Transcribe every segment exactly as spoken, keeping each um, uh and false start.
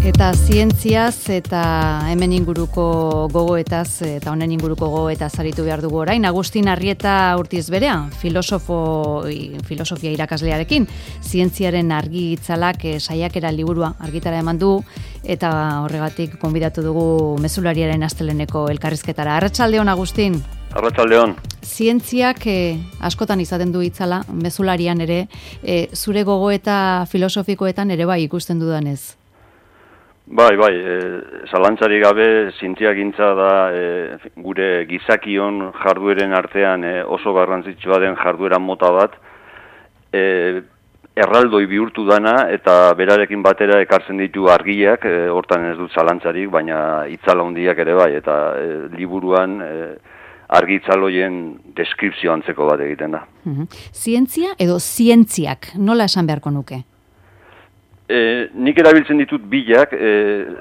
Eta zientziaz eta hemen inguruko gogoetaz eta honen inguruko gogoetaz aritu behar dugu orain. Agustin Arrieta Urtiz berea, filosofo, filosofia irakaslearekin, zientziaren argi itzalak saiakera liburua argitara eman du, eta horregatik konbidatu dugu mezulariaren asteleneko elkarrizketara. Arratsaldeon, Agustin. Arratsaldeon. Zientziak eh, askotan izaten du itzala, mezularian ere, eh, zure gogoeta filosofikoetan ere bai ikusten dudanez. Bai, bai, e, zalantzari gabe zientziagintza da e, gure gizakion jardueren artean e, oso garrantzitsua den jarduera mota bat, e, erraldoi bihurtu dana eta berarekin batera ekartzen ditu argiak, e, hortan ez dut zalantzarik, baina itzala handiak ere bai, eta e, liburuan e, argi itzaloien deskripzio antzeko bat egiten da. Mhm. Zientzia edo zientziak, nola esan beharko nuke? E, nik erabiltzen ditut bilak e,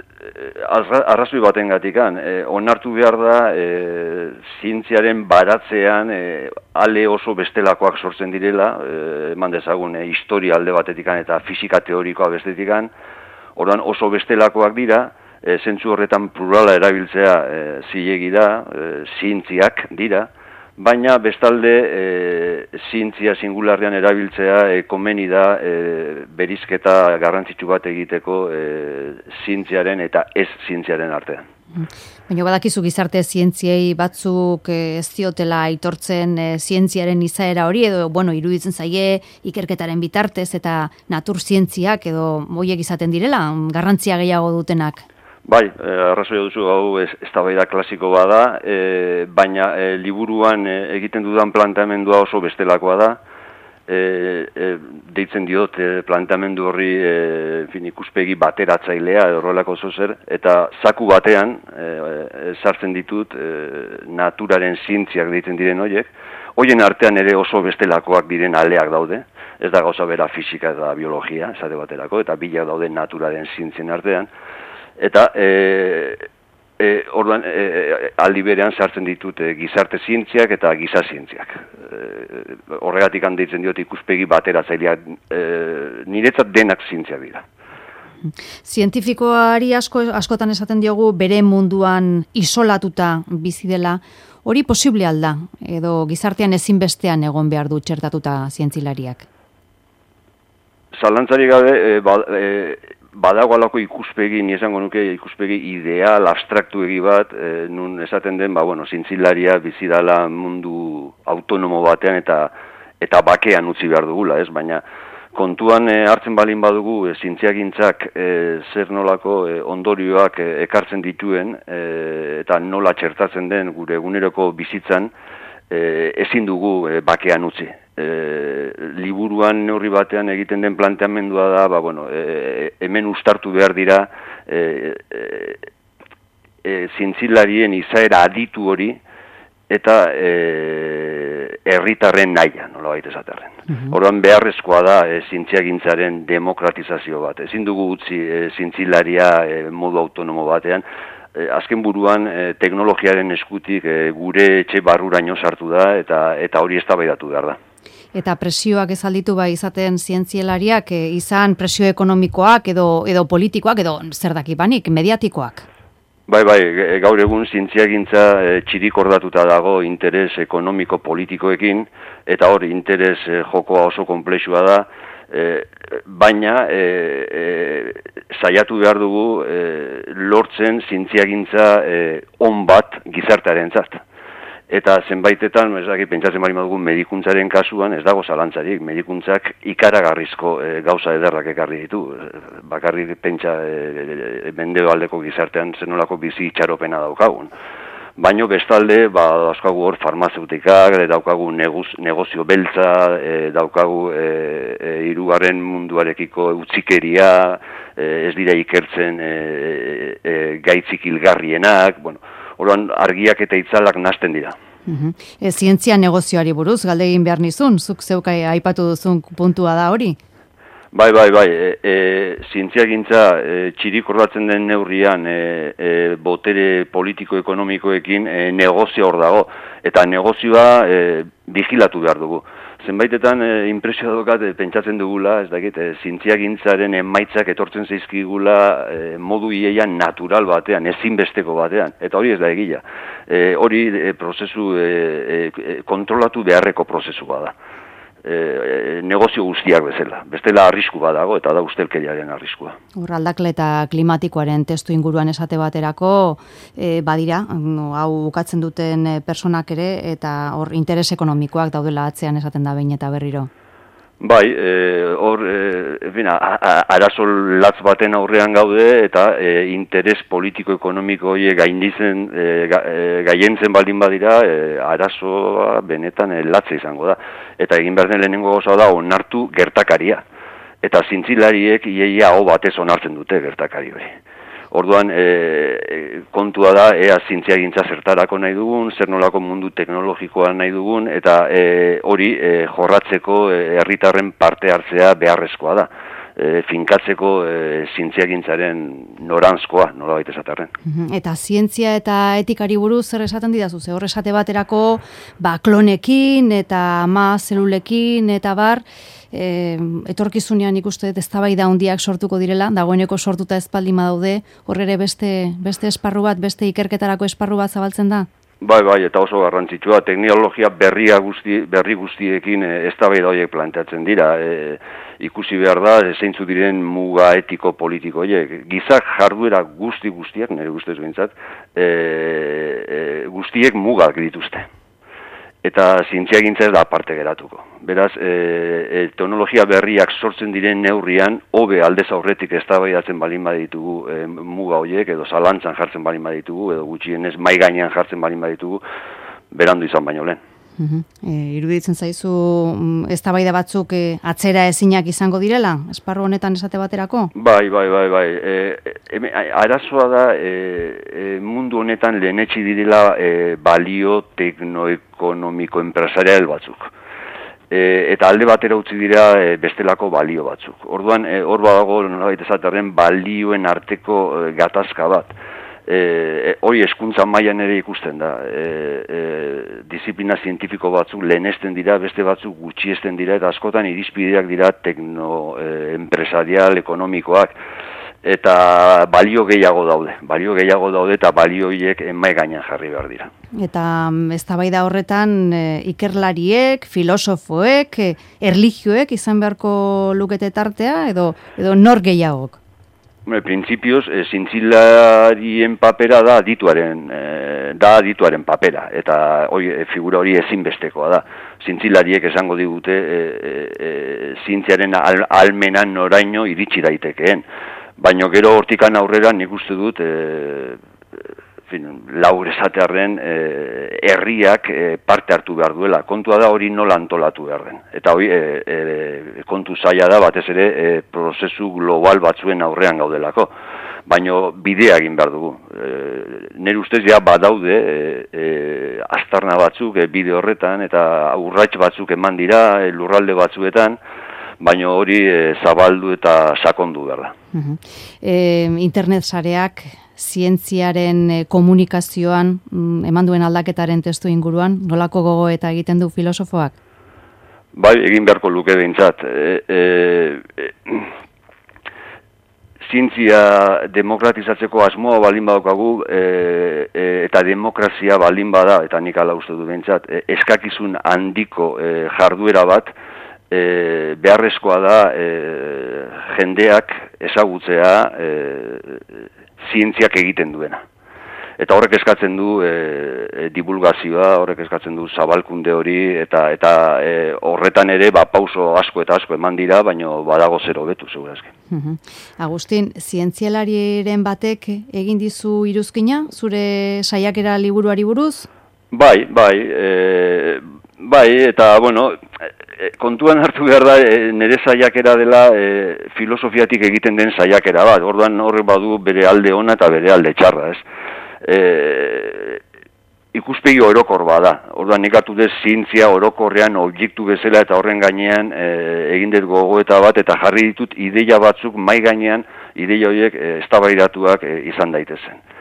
arrazoi baten gatikan. E, onartu behar da e, zientziaren baratzean e, ale oso bestelakoak sortzen direla, e, eman dezagun e, historia alde batetikan eta fisika teorikoa bestetikan, orduan oso bestelakoak dira, e, zentzu horretan plurala erabiltzea e, zilegi da, e, zientziak dira, baina bestalde e, zientzia singularrean erabiltzea e, komeni da e, berizketa garrantzitsu bat egiteko e, zientziaren eta ez zientziaren artean. Baina badakizu gizarte zientziei batzuk e, ez diotela aitortzen e, zientziaren izaera hori, edo bueno, iruditzen zaie ikerketaren bitartez eta natur zientziak edo moiek izaten direla, garrantzia gehiago dutenak. Bai, arrazoia duzu hau eztabaida klasiko bada, e, baina e, liburuan e, egiten dudan planteamendua oso bestelakoa da. E, e, deitzen diot e, planteamendu horri e, fin, ikuspegi bateratzailea horrelako zozer, eta zaku batean e, e, sartzen ditut e, naturaren zientziak deitzen diren horiek. Hoien artean ere oso bestelakoak diren aleak daude. Ez da gauza bera fisika eta biologia, esate baterako, eta bilak daude naturaren zientzien artean. Eta e, e, orduan e, aldi berean sartzen ditut e, gizarte zientziak eta giza zientziak. E, horregatik handeitzen diot ikuspegi bateratzaileak, e, niretzat denak zientziak dira. Zientifikoari asko, askotan esaten diogu bere munduan isolatuta bizi dela, hori posible alda, edo gizartean ezinbestean egon behar du txertatuta zientzilariak? Zalantzari gabe, e, ba, e, badago alako ikuspegi, ni esango nuke ikuspegi ideal, abstraktu egi bat, e, nun esaten den, ba, bueno, zientzilaria bizi dela mundu autonomo batean eta eta bakean utzi behar dugula, ez? Baina kontuan e, hartzen balin badugu, e, zientziagintzak e, zer nolako e, ondorioak e, ekartzen dituen e, eta nola txertatzen den gure eguneroko bizitzan, e, ezin dugu e, bakean utzi. E, liburuan neurri batean egiten den planteamendua da, ba, bueno, e, hemen ustartu behar dira e, e, e, zientzilarien izaera aditu hori eta e, herritarren naia, nola baita esaterren. Uh-huh. Orduan beharrezkoa da e, zientziagintzaren demokratizazio bat. Ezin dugu utzi e, zientzilaria e, modu autonomo batean. E, azken buruan e, teknologiaren eskutik e, gure etxe barruraino sartu da eta, eta hori eztabaidatu behar da. Eta presioak ez alditu bai izaten zientzialariak, e, izan presio ekonomikoak edo edo politikoak edo zer dakibanik, mediatikoak? Bai, bai, gaur egun zientziagintza e, txirikordatuta dago interes ekonomiko-politikoekin, eta hor interes e, jokoa oso konplexua da, e, baina e, e, saiatu behar dugu e, lortzen zientziagintza e, on bat gizartearentzat. Eta zenbaitetan, ez dakit, pentsatzen bali madugu medikuntzaren kasuan, ez dago zalantzarik, medikuntzak ikaragarrizko e, gauza ederrak ekarri ditu. Bakarrik pentsa e, mendebaldeko gizartean zenolako bizi itxaropena daukagun. Baino bestalde, ba, dauzkagu hor farmazeutikak, daukagu neguz, negozio beltza, e, daukagu e, e, hirugarren munduarekiko utzikeria, e, ez dira ikertzen e, e, gaitzik hilgarrienak, bueno, orduan argiak eta itzalak nahasten dira. Uh-huh. E, zientzia negozioari buruz, galdegin behar nizun, zuk zeukai aipatu duzun puntua da hori? Bai, bai, bai, e, e, zientziagintza e, txirikordatzen den neurrian e, e, botere politiko-ekonomikoekin e, negozio hor dago, eta negozioa e, vigilatu behar dugu. zenbaitetan e, impresio daukat e, pentsatzen dugula, ez dakit, e, zientziagintzaren emaitzak etortzen zaizkigula e, modu ieian natural batean, ezinbesteko batean, eta hori ez da egia. E, hori e, prozesu e, e, kontrolatu beharreko prozesua da. E, negozio guztiak bezala. Bestela arrisku badago eta da ustelkeriaren arriskua. Hor aldaketa klimatikoaren testu inguruan esate baterako e, badira, no, hau bukatzen duten personak ere eta hor interes ekonomikoak daudela atzean esaten da behin eta berriro. Bai, hor, e, e, arazo latz baten aurrean gaude eta e, interes politiko-ekonomiko horiek gaindizen, e, ga, e, gaientzen baldin badira, e, arazoa benetan e, latza izango da. Eta egin behar den lehenengo gauza da, onartu gertakaria. Eta zintzilariek iaia hau batez onartzen dute gertakari hori. Orduan, e, kontua da, ea zientziagintza zertarako nahi dugun, zer nolako mundu teknologikoa nahi dugun, eta e, hori e, jorratzeko herritarren parte hartzea beharrezkoa da. E, finkatzeko e, zientziagintzaren noranzkoa, nola baita esatarren. Eta zientzia eta etikari buruz zer esaten didazu, ze hor esate baterako ba, klonekin eta ama zelulekin eta bar, E, etorkizunean ikuste eztabaida handiak sortuko direla, dagoeneko sortuta espaldima daude, hor ere beste, beste esparru bat, beste ikerketarako esparru bat zabaltzen da? Bai, bai, eta oso garrantzitsua, teknologia berria guzti, berri guztiekin e, eztabaida horiek planteatzen dira, e, ikusi behar da, zeintzu diren muga etiko politiko horiek, gizak jarduera guzti guztiak, nire guztiz behintzat, e, e, guztiek mugak dituzte. Eta zientziagintza ez da aparte geratuko. Beraz, e, e, teknologia berriak sortzen diren neurrian, hobe aldez aurretik eztabaidatzen balin baditugu e, muga horiek, edo zalantzan jartzen balin baditugu, edo gutxienez mai gainean jartzen balin baditugu, berandu izan baino lehen. Uhum. E, iruditzen zaizu eztabaida batzuk e, atzera ezinak izango direla, esparru honetan esate baterako? Bai, bai, bai, bai. E, e, arazoa da e, e, mundu honetan lehenetsi direla e, balio teknoekonomiko enpresarial batzuk. E, eta alde batera utzi dira e, bestelako balio batzuk. Orduan, e, hor badago nolabait esaterren balioen arteko e, gatazka bat. E, hori hezkuntza mailan ere ikusten da. E, e, disiplina zientifiko batzuk lehenesten dira, beste batzuk gutxiesten dira, eta askotan irizpideak dira tekno, e, empresarial, ekonomikoak, eta balio gehiago daude. Balio gehiago daude eta balio horiek mai gainean jarri behar dira. Eta eztabaida horretan e, ikerlariek, filosofoek, e, erlijioek izan beharko lukete tartea, edo, edo nor gehiagok? Printzipioz, e, zintzilarien papera da adituaren, e, da adituaren papera, eta oi, e, figura hori ezinbestekoa da. Zintzilariek esango digute e, e, zientziaren al, almenan noraino iritsi daitekeen. Baina gero hortikan aurrera nik uste dut, e, fin, laur esatearren e, herriak e, parte hartu behar duela. Kontua da hori nola antolatu behar den. Eta hori e, e, kontu zaila da batez ere e, prozesu global batzuen aurrean gaudelako. Baina bidea egin behar dugu. E, nire ustez ja badaude e, e, aztarna batzuk e, bide horretan eta urrats batzuk eman dira e, lurralde batzuetan, baina hori e, zabaldu eta sakondu behar da. Uh-huh. e, internet sareak zientziaren e, komunikazioan mm, eman duen aldaketaren testu inguruan, nolako gogo eta egiten du filosofoak? Bai, egin beharko luke behintzat. E, e, e, zientzia demokratizatzeko asmoa balin badaukagu e, e, eta demokrazia balin bada, eta nik ala uste du behintzat, e, eskakizun handiko e, jarduera bat, e, beharrezkoa da e, jendeak ezagutzea e, zientziak egiten duena. Eta horrek eskatzen du e, e, divulgazioa, horrek eskatzen du zabalkunde hori, eta eta e, horretan ere ba, pauso asko eta asko eman dira, baina badago zero betu, segurazki. Uh-huh. Agustin, zientzialariren batek egin dizu iruzkina, zure saiakera liburuari buruz? Bai, bai, e, bai, eta, bueno, e, kontuan hartu behar da, e, nire saiakera dela e, filosofiatik egiten den saiakera bat, orduan horrek badu bere alde ona eta bere alde txarra, ez? E, ikuspegi orokor bada. Orduan nik hartu dut zientzia orokorrean objektu bezala eta horren gainean e, egin dut gogoeta bat eta jarri ditut ideia batzuk mai gainean ideia horiek e, eztabaidatuak e, izan daitezen.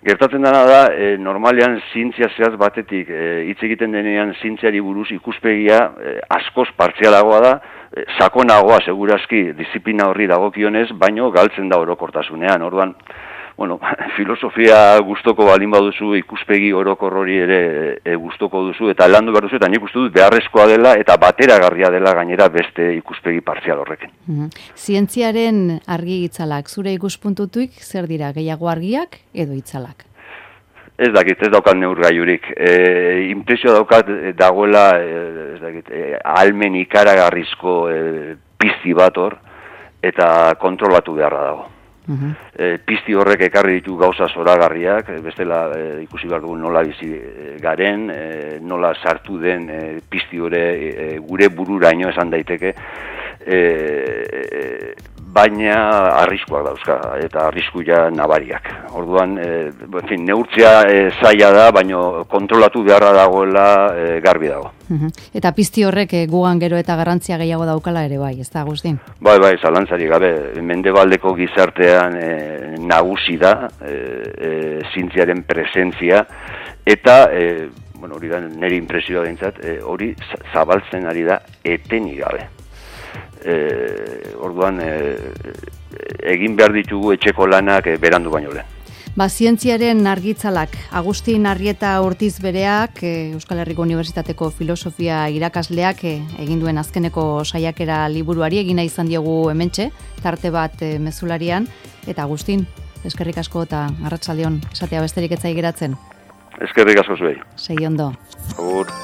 Gertatzen dena da, e, normalean zientzia zehaz batetik, e, hitz egiten denean zientziari buruz ikuspegia e, askoz partzialagoa da, e, sakonagoa segurazki disiplina horri dagokionez, baino galtzen da orokortasunean. Orduan, bueno, filosofia gustoko balin baduzu, ikuspegi orokor hori ere e, gustoko duzu, eta landu behar duzu, eta nik uste dut beharrezkoa dela, eta bateragarria dela gainera beste ikuspegi partzial horrekin. Mm-hmm. Zientziaren argi itzalak, zure ikuspuntutuik zer dira, gehiago argiak edo itzalak? Ez dakit, ez daukat neurgailurik. E, impresio daukat dagoela, e, ez dakit, e, almen ikaragarrizko e, pizti bat hor, eta kontrolatu beharra dago. Uh-huh. E, pizti horrek ekarri ditu gauza zoragarriak, bestela e, ikusi behar dugu nola bizi garen, e, nola sartu den e, pizti hori e, gure bururaino esan daiteke, e, e, baina arriskuak dauzka, eta arrisku ja nabariak. Orduan, e, en fin, neurtzea e, zaila da, baina kontrolatu beharra dagoela e, garbi dago. Uh-huh. Eta pizti horrek e, gugan gero eta garrantzia gehiago daukala ere bai, ez da, Agustin? Bai, bai, zalantzari gabe, mendebaldeko gizartean e, nagusi da, e, e, zientziaren presentzia, eta, e, bueno, hori da nire impresioa dintzat, e, hori zabaltzen ari da etenik gabe. E, orduan, e, egin behar ditugu etxeko lanak e, berandu baino lehen. Ba, zientziaren argitzalak, Agustin Arrieta Ortiz bereak, Euskal Herriko Unibertsitateko filosofia irakasleak egin duen azkeneko saiakera liburuari egina izan diogu hementxe, tarte bat mezularian, eta Agustin, eskerrik asko eta arratsaldeon esatea besterik ez zai geratzen. Eskerrik asko zuei. Segi ondo. Agur.